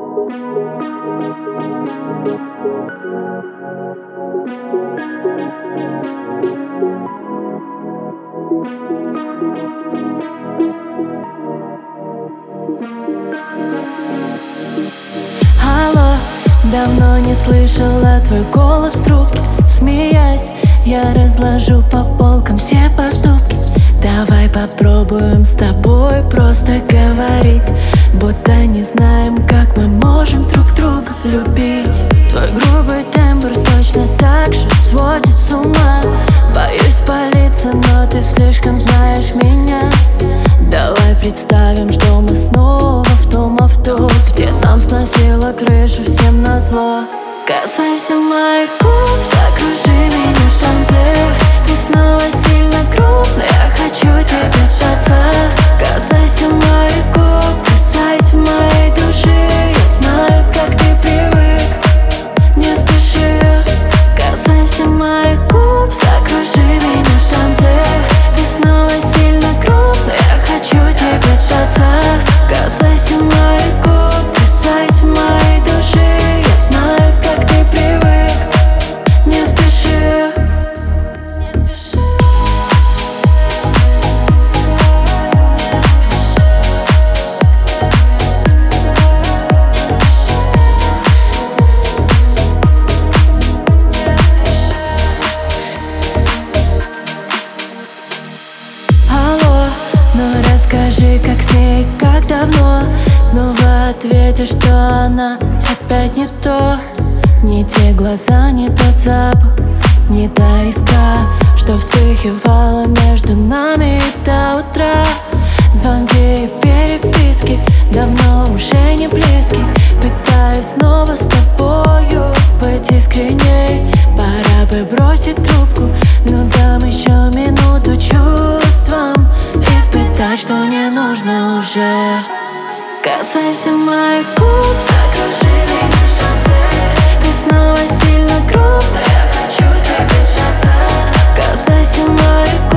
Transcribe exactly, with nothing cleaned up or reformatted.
Алло, давно не слышала твой голос в трубке. Смеясь, я разложу по полкам все поступки. Давай попробуем с тобой просто говорить, будто не знаем, как мы можем друг друга любить. Твой грубый тембр точно так же сводит с ума. Боюсь палиться, но ты слишком знаешь меня. Давай представим, что мы снова в том авто, где нам сносило крышу всем назло. Касайся моих губ, закружи меня в танце. Ты снова сильно крупный, я хочу тебе статься. Касайся моих губ, касайся моей души. Я знаю, как ты привык, не спеши. Касайся моих губ, закружи меня в танце. Ты снова сильно крупный, я хочу тебе статься. Касайся моих губ, касайся моей души. Я знаю, как ты привык, не спеши, не спеши. Алло, ну расскажи, как с ней, как давно. Снова ответишь, что она опять не то. Не те глаза, не тот запах, не та искра, что вспыхивала между нами до утра. Звонки и переписки давно уже не близки. Пытаюсь снова с тобою быть искренней. Пора бы бросить трубку, но дам еще минуту чувствам испытать, что не нужно уже. Касайся моих губ, закружи меня в танце. Ты снова сильно крупный, я хочу тебе статься. Касайся моих